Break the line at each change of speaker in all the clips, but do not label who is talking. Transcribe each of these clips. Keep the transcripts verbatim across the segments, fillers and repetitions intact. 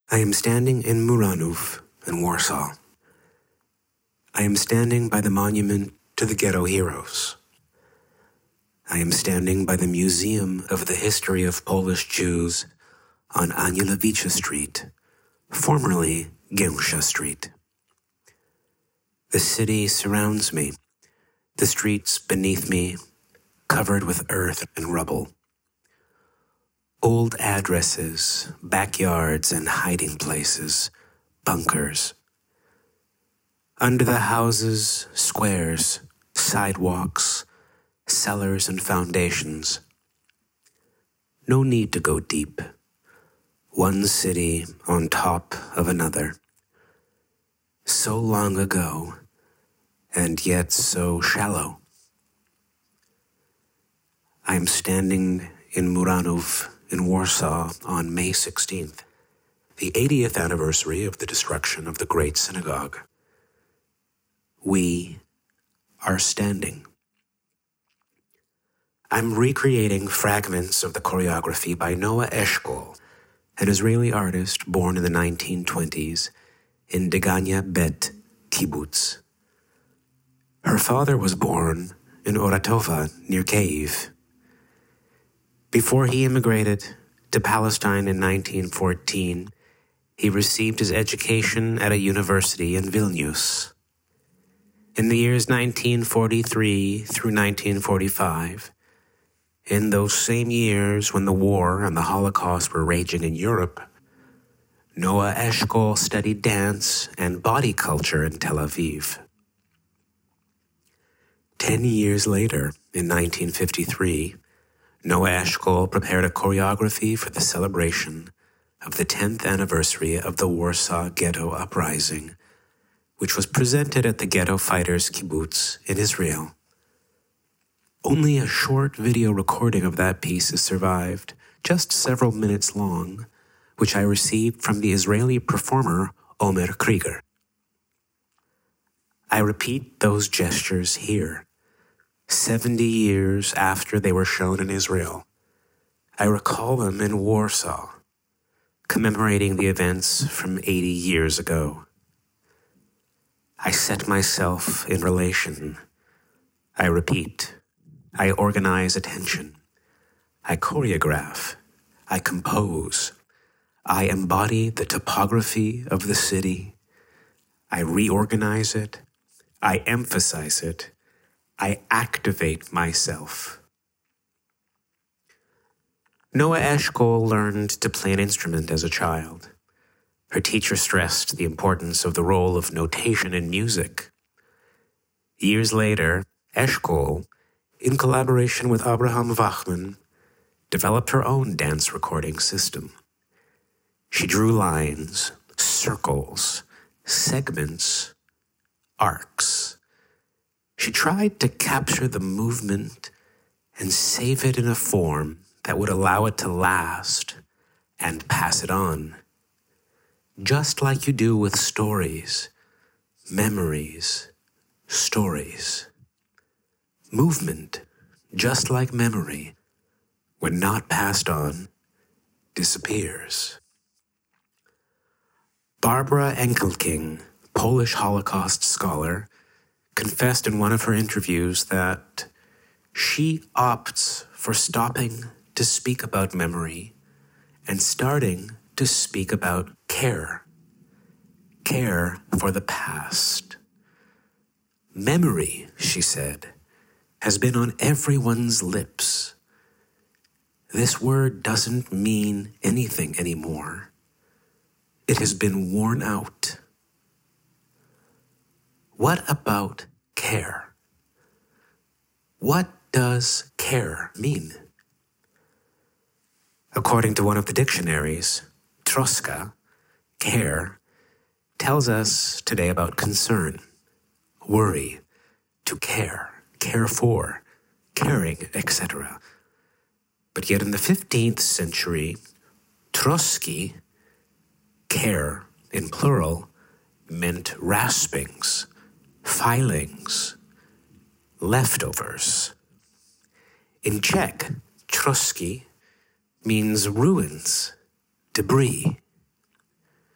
I am standing in Muranów in Warsaw. I am standing by the monument to the ghetto heroes. I am standing by the Museum of the History of Polish Jews on Anielewicza Street, formerly Gęsia Street. The city surrounds me, the streets beneath me covered with earth and rubble. Old addresses, backyards and hiding places, bunkers. Under the houses, squares, sidewalks, cellars and foundations. No need to go deep. One city on top of another. So long ago, and yet so shallow. I am standing in Muranów in Warsaw on May sixteenth, the eightieth anniversary of the destruction of the Great Synagogue. We are standing. I'm recreating fragments of the choreography by Noah Eshkol, an Israeli artist born in the nineteen twenties in Degania Bet kibbutz. Her father was born in Oratova near Kyiv. Before he immigrated to Palestine in nineteen fourteen, he received his education at a university in Vilnius. In the years nineteen forty-three through nineteen forty-five, in those same years when the war and the Holocaust were raging in Europe, Noah Eshkol studied dance and body culture in Tel Aviv. Ten years later, in nineteen fifty-three, Noah Eshkol prepared a choreography for the celebration of the tenth anniversary of the Warsaw Ghetto Uprising, which was presented at the Ghetto Fighters Kibbutz in Israel. Only a short video recording of that piece has survived, just several minutes long, which I received from the Israeli performer Omer Krieger. I repeat those gestures here, seventy years after they were shown in Israel. I recall them in Warsaw, commemorating the events from eighty years ago. I set myself in relation. I repeat. I organize attention. I choreograph. I compose. I embody the topography of the city. I reorganize it. I emphasize it. I activate myself. Noah Eshkol learned to play an instrument as a child. Her teacher stressed the importance of the role of notation in music. Years later, Eshkol, in collaboration with Abraham Wachman, developed her own dance recording system. She drew lines, circles, segments, arcs. She tried to capture the movement and save it in a form that would allow it to last and pass it on. Just like you do with stories, memories, stories. Movement, just like memory, when not passed on, disappears. Barbara Enkelking, Polish Holocaust scholar, confessed in one of her interviews that she opts for stopping to speak about memory and starting to speak about care. Care for the past. Memory, she said, has been on everyone's lips. This word doesn't mean anything anymore. It has been worn out. What about care? What does care mean? According to one of the dictionaries, troska, care, tells us today about concern, worry, to care, care for, caring, et cetera. But yet in the fifteenth century, troski, care, in plural, meant raspings, filings, leftovers. In Czech, troski means ruins, debris.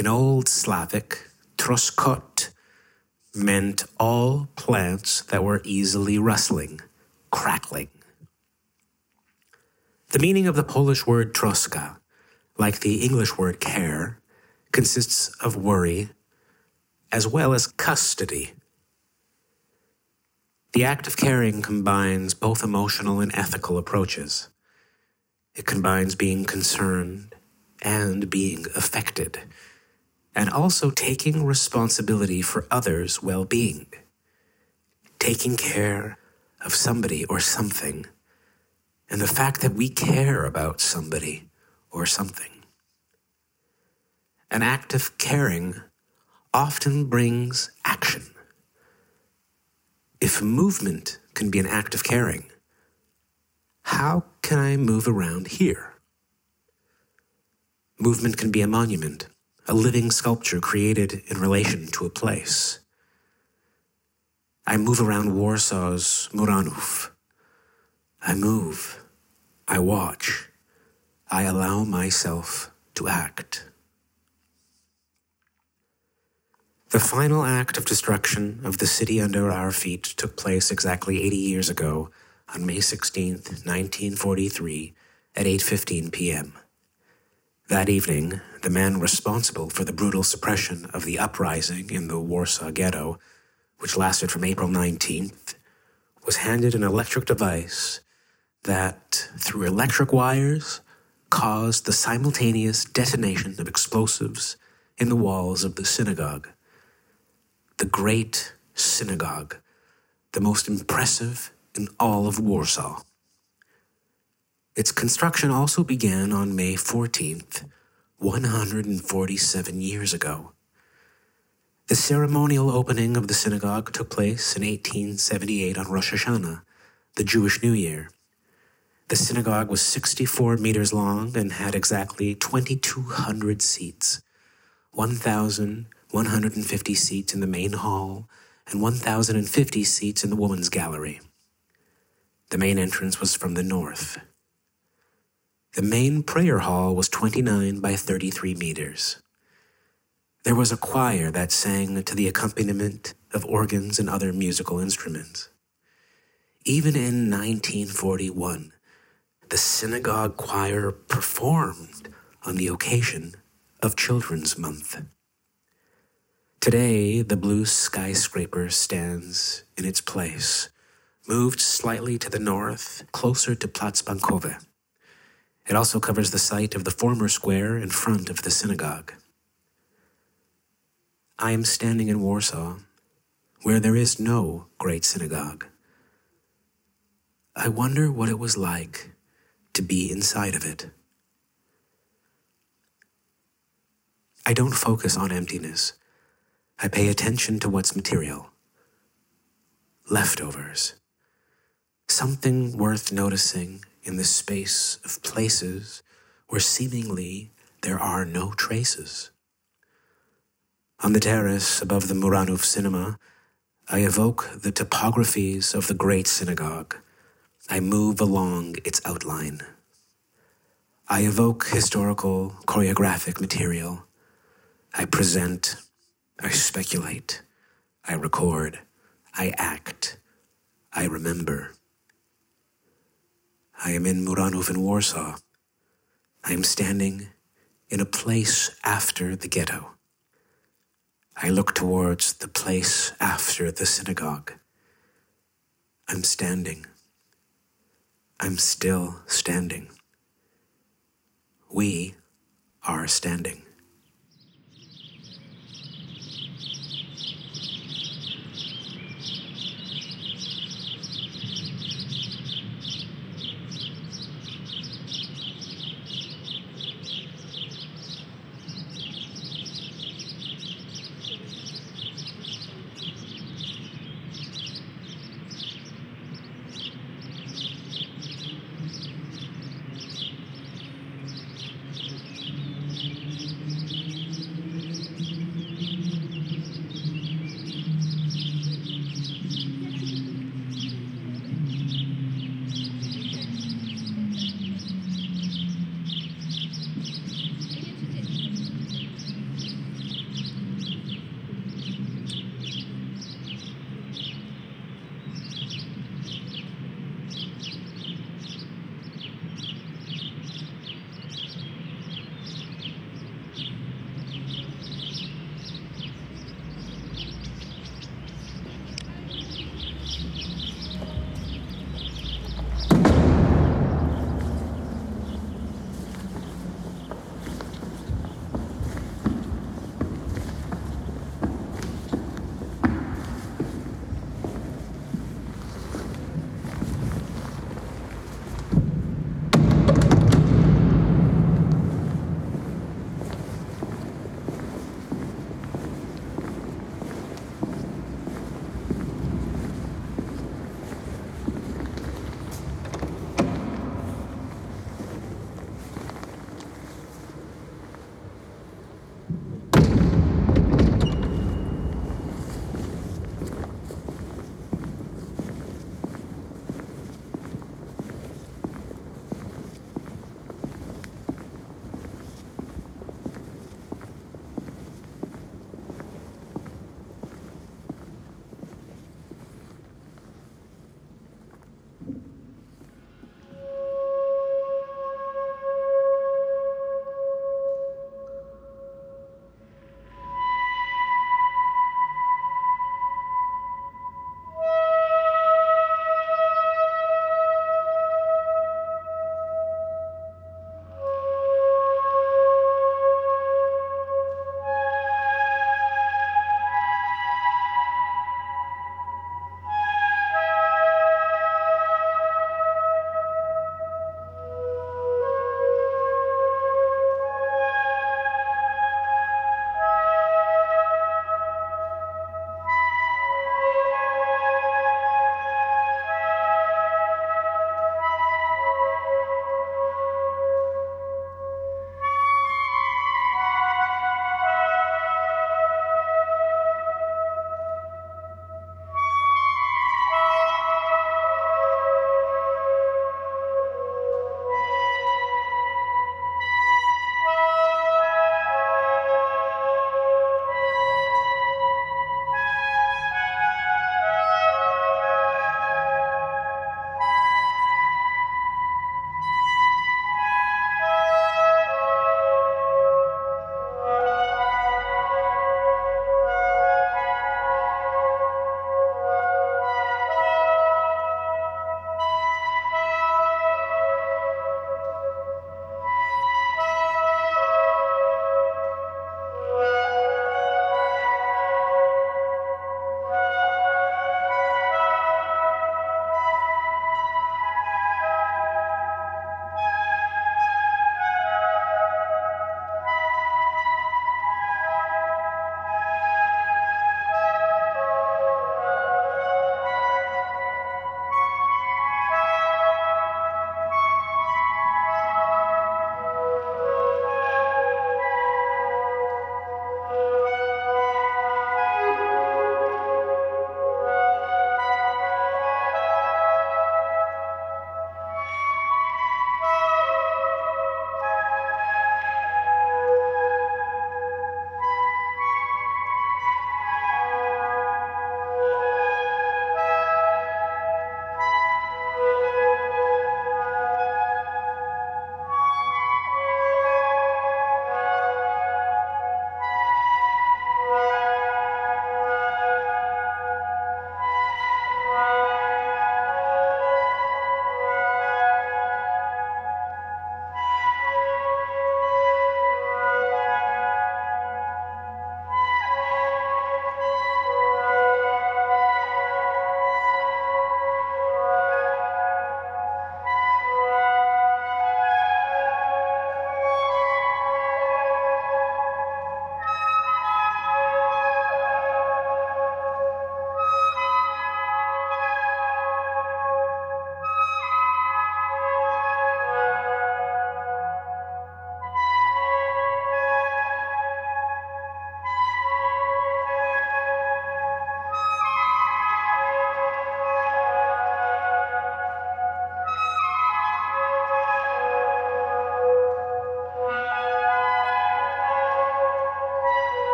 In Old Slavic, troskot meant all plants that were easily rustling, crackling. The meaning of the Polish word troska, like the English word care, consists of worry as well as custody. The act of caring combines both emotional and ethical approaches. It combines being concerned and being affected, and also taking responsibility for others' well-being, taking care of somebody or something, and the fact that we care about somebody or something. An act of caring often brings action. If movement can be an act of caring, how can I move around here? Movement can be a monument, a living sculpture created in relation to a place. I move around Warsaw's Muranów. I move, I watch, I allow myself to act. The final act of destruction of the city under our feet took place exactly eighty years ago on May sixteenth, nineteen forty-three, at eight fifteen p.m. That evening, the man responsible for the brutal suppression of the uprising in the Warsaw Ghetto, which lasted from April nineteenth, was handed an electric device that, through electric wires, caused the simultaneous detonation of explosives in the walls of the synagogue. The Great Synagogue, the most impressive in all of Warsaw. Its construction also began on May fourteenth, one hundred forty-seven years ago. The ceremonial opening of the synagogue took place in eighteen seventy-eight on Rosh Hashanah, the Jewish New Year. The synagogue was sixty-four meters long and had exactly twenty-two hundred seats, one thousand one hundred fifty seats in the main hall, and one thousand fifty seats in the women's gallery. The main entrance was from the north. The main prayer hall was twenty-nine by thirty-three meters. There was a choir that sang to the accompaniment of organs and other musical instruments. Even in nineteen forty-one, the synagogue choir performed on the occasion of Children's Month. Today, the blue skyscraper stands in its place, moved slightly to the north, closer to Platz Bankowy. It also covers the site of the former square in front of the synagogue. I am standing in Warsaw, where there is no great synagogue. I wonder what it was like to be inside of it. I don't focus on emptiness. I pay attention to what's material. Leftovers. Something worth noticing in the space of places where seemingly there are no traces. On the terrace above the Muranów Cinema, I evoke the topographies of the Great Synagogue. I move along its outline. I evoke historical, choreographic material. I present, I speculate, I record, I act, I remember. I am in Muranów in Warsaw. I am standing in a place after the ghetto. I look towards the place after the synagogue. I'm standing. I'm still standing. We are standing.